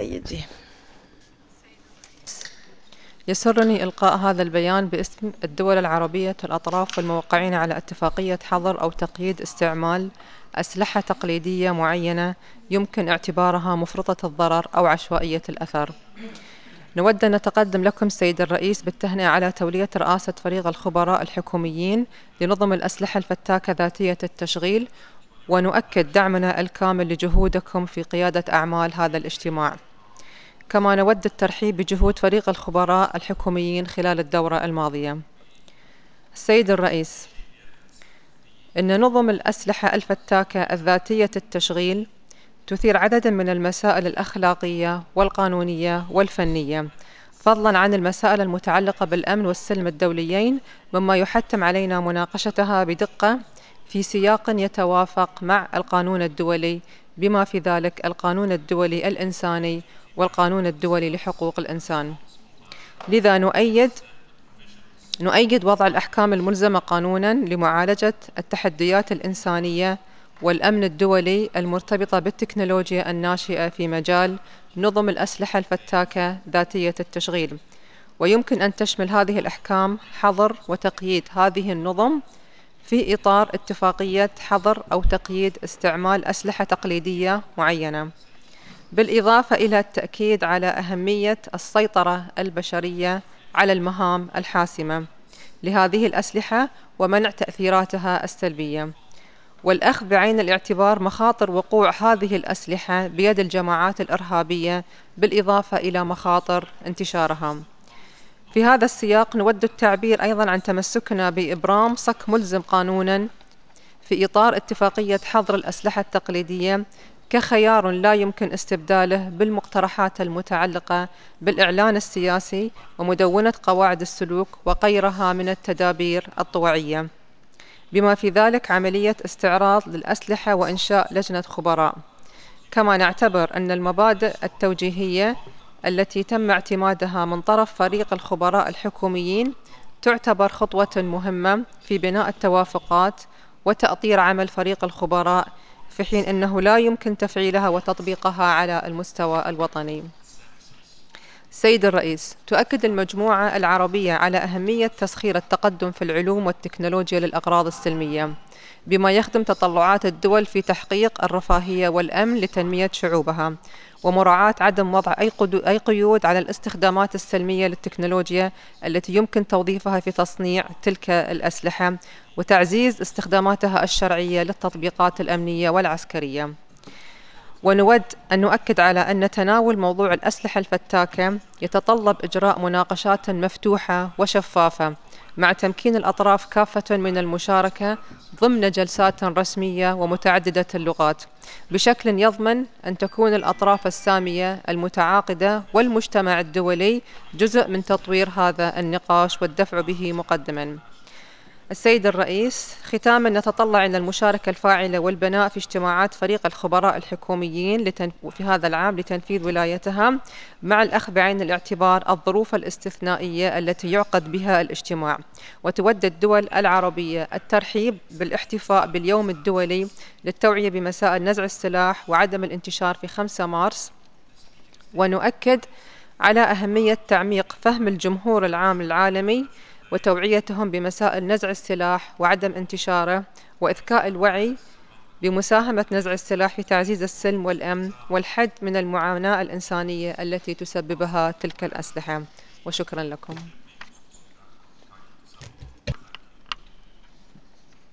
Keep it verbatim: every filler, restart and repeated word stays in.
سيدي. يسرني إلقاء هذا البيان باسم الدول العربية والأطراف والموقعين على اتفاقية حظر أو تقييد استعمال أسلحة تقليدية معينة يمكن اعتبارها مفرطة الضرر أو عشوائية الأثر. نود أن نتقدم لكم سيد الرئيس بالتهنئة على تولية رئاسة فريق الخبراء الحكوميين لنظم الأسلحة الفتاكة ذاتية التشغيل، ونؤكد دعمنا الكامل لجهودكم في قيادة أعمال هذا الاجتماع. كما نود الترحيب بجهود فريق الخبراء الحكوميين خلال الدورة الماضية. السيد الرئيس، إن نظم الأسلحة الفتاكة الذاتية التشغيل تثير عددا من المسائل الأخلاقية والقانونية والفنية، فضلا عن المسائل المتعلقة بالأمن والسلم الدوليين، مما يحتم علينا مناقشتها بدقة في سياق يتوافق مع القانون الدولي، بما في ذلك القانون الدولي الإنساني والقانون الدولي لحقوق الإنسان. لذا نؤيد نؤيد وضع الأحكام الملزمة قانوناً لمعالجة التحديات الإنسانية والأمن الدولي المرتبطة بالتكنولوجيا الناشئة في مجال نظم الأسلحة الفتاكة ذاتية التشغيل، ويمكن أن تشمل هذه الأحكام حظر وتقييد هذه النظم في إطار اتفاقية حظر أو تقييد استعمال أسلحة تقليدية معينة، بالإضافة إلى التأكيد على أهمية السيطرة البشرية على المهام الحاسمة لهذه الأسلحة ومنع تأثيراتها السلبية، والأخذ بعين الاعتبار مخاطر وقوع هذه الأسلحة بيد الجماعات الإرهابية، بالإضافة إلى مخاطر انتشارها. في هذا السياق نود التعبير أيضا عن تمسكنا بإبرام صك ملزم قانونا في إطار اتفاقية حظر الأسلحة التقليدية كخيار لا يمكن استبداله بالمقترحات المتعلقة بالإعلان السياسي ومدونة قواعد السلوك وغيرها من التدابير الطوعية، بما في ذلك عملية استعراض للأسلحة وإنشاء لجنة خبراء. كما نعتبر أن المبادئ التوجيهية التي تم اعتمادها من طرف فريق الخبراء الحكوميين تعتبر خطوة مهمة في بناء التوافقات وتأطير عمل فريق الخبراء، في حين أنه لا يمكن تفعيلها وتطبيقها على المستوى الوطني. سيد الرئيس، تؤكد المجموعة العربية على أهمية تسخير التقدم في العلوم والتكنولوجيا للأغراض السلمية، بما يخدم تطلعات الدول في تحقيق الرفاهية والأمن لتنمية شعوبها، ومراعاة عدم وضع أي قيود على الاستخدامات السلمية للتكنولوجيا التي يمكن توظيفها في تصنيع تلك الأسلحة، وتعزيز استخداماتها الشرعية للتطبيقات الأمنية والعسكرية. ونود أن نؤكد على أن تناول موضوع الأسلحة الفتاكة يتطلب إجراء مناقشات مفتوحة وشفافة مع تمكين الأطراف كافة من المشاركة ضمن جلسات رسمية ومتعددة اللغات، بشكل يضمن أن تكون الأطراف السامية المتعاقدة والمجتمع الدولي جزء من تطوير هذا النقاش والدفع به مقدماً. السيد الرئيس، ختاماً نتطلع إلى المشاركة الفاعلة والبناء في اجتماعات فريق الخبراء الحكوميين في هذا العام لتنفيذ ولايتها، مع الأخذ بعين الاعتبار الظروف الاستثنائية التي يعقد بها الاجتماع. وتود الدول العربية الترحيب بالاحتفاء باليوم الدولي للتوعية بمسائل نزع السلاح وعدم الانتشار في خمسة مارس، ونؤكد على أهمية تعميق فهم الجمهور العام العالمي وتوعيتهم بمسائل نزع السلاح وعدم انتشاره، وإذكاء الوعي بمساهمة نزع السلاح في تعزيز السلم والأمن والحد من المعاناة الإنسانية التي تسببها تلك الأسلحة. وشكرا لكم.